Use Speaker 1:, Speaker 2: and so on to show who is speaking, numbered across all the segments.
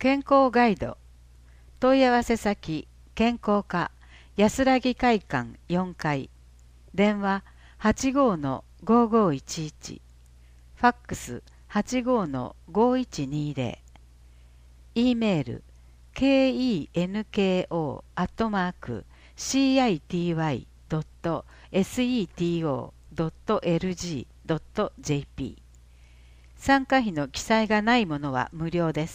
Speaker 1: 健康ガイド問い合わせ先健康課安らぎ会館4階電話 85-5511 ファックス 85-5120 E メール kenko@city.seto.lg.jp 参加費の記載がないものは無料です。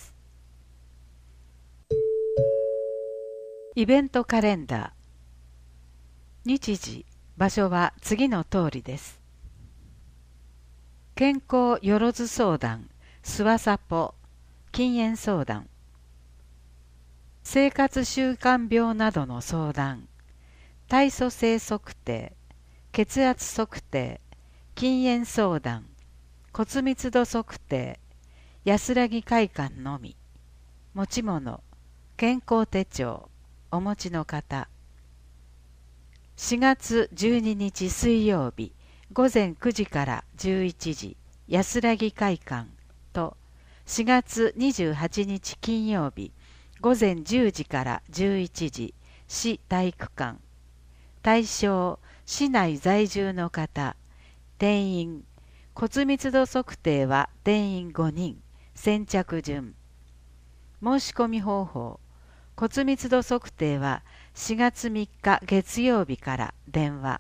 Speaker 1: イベントカレンダー日時、場所は次の通りです。健康よろず相談、スワサポ、禁煙相談、生活習慣病などの相談、体組成測定、血圧測定、禁煙相談、骨密度測定、安らぎ会館のみ、持ち物、健康手帳、お持ちの方。4月12日水曜日午前9時から11時安らぎ会館と4月28日金曜日午前10時から11時市体育館。対象市内在住の方。定員骨密度測定は定員5人。先着順。申し込み方法骨密度測定は4月3日月曜日から電話。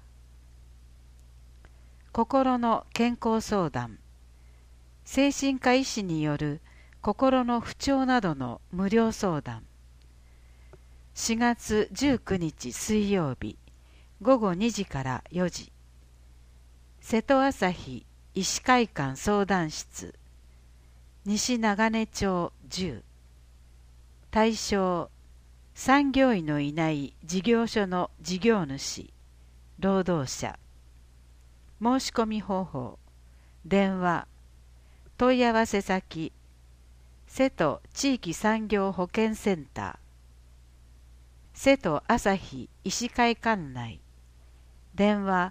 Speaker 1: 心の健康相談精神科医師による心の不調などの無料相談。4月19日水曜日午後2時から4時瀬戸朝日医師会館相談室西長根町10。対象産業医のいない事業所の事業主、労働者。申し込み方法、電話、問い合わせ先、瀬戸地域産業保健センター、瀬戸朝日医師会館内、電話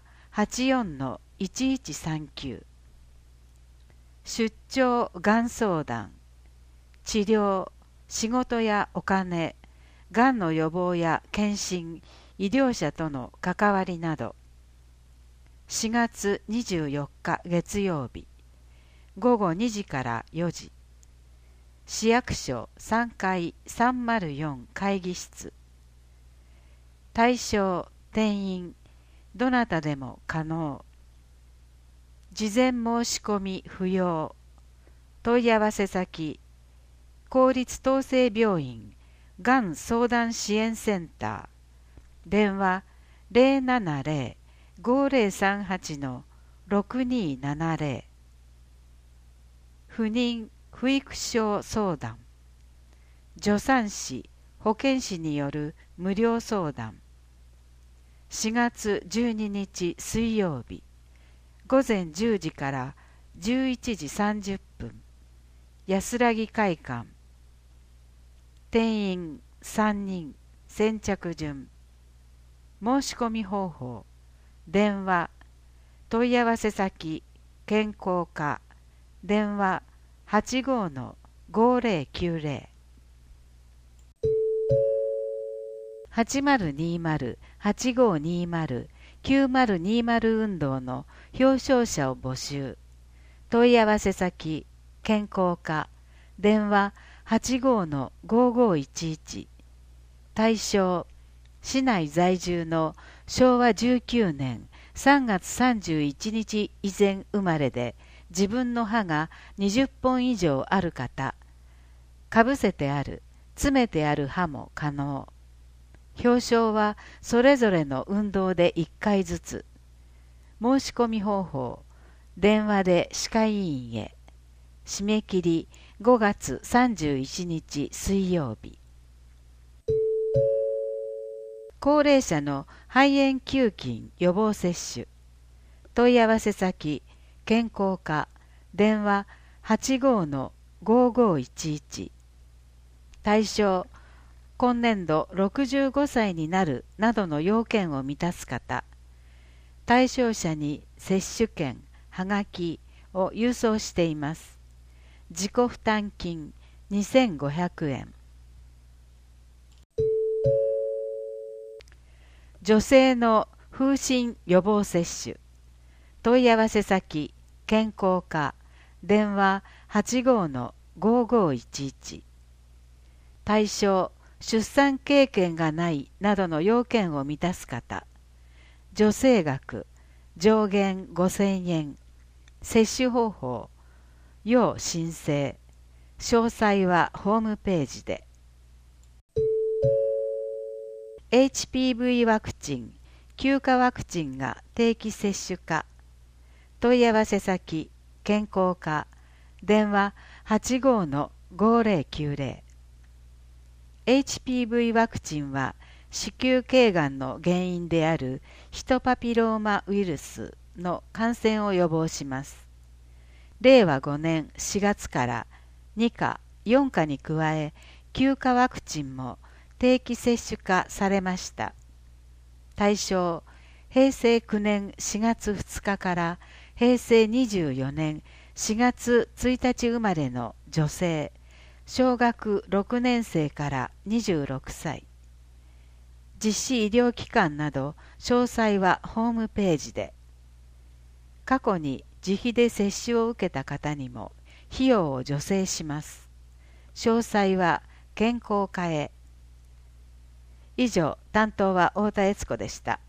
Speaker 1: 84-1139。出張がん相談、治療、仕事やお金、がんの予防や検診、医療者との関わりなど。4月24日月曜日午後2時から4時市役所3階304会議室。対象定員どなたでも可能。事前申し込み不要。問い合わせ先公立統制病院がん相談支援センター。電話 070-5038-6270。不妊・不育症相談。助産師・保健師による無料相談。4月12日水曜日午前10時から11時30分安らぎ会館。定員3人。先着順。申し込み方法電話問い合わせ先健康課電話 85-5090 8020-8520-9020運動の表彰者を募集。問い合わせ先健康課電話 85-5511。対象市内在住の昭和19年3月31日以前生まれで自分の歯が20本以上ある方。かぶせてある、詰めてある歯も可能。表彰はそれぞれの運動で1回ずつ。申し込み方法電話で歯科医院へ。締め切り5月31日水曜日。高齢者の肺炎球菌予防接種。問い合わせ先健康課電話 85-5511。対象今年度65歳になるなどの要件を満たす方。対象者に接種券、はがきを郵送しています。自己負担金 2500円。女性の風疹予防接種。問い合わせ先、健康課、電話85-5511。対象、出産経験がないなどの要件を満たす方。助成額、上限5000円。接種方法、要申請。詳細はホームページで。HPV ワクチン、9価ワクチンが定期接種化。問い合わせ先、健康課、電話85-5090。HPV ワクチンは子宮頸がんの原因であるヒトパピローマウイルスの感染を予防します。令和5年4月から2価、4価に加え9価ワクチンも定期接種化されました。対象、平成9年4月2日から平成24年4月1日生まれの女性、小学6年生から26歳。実施医療機関など詳細はホームページで。過去に自費で接種を受けた方にも費用を助成します。詳細は健康課へ。以上、担当は太田悦子でした。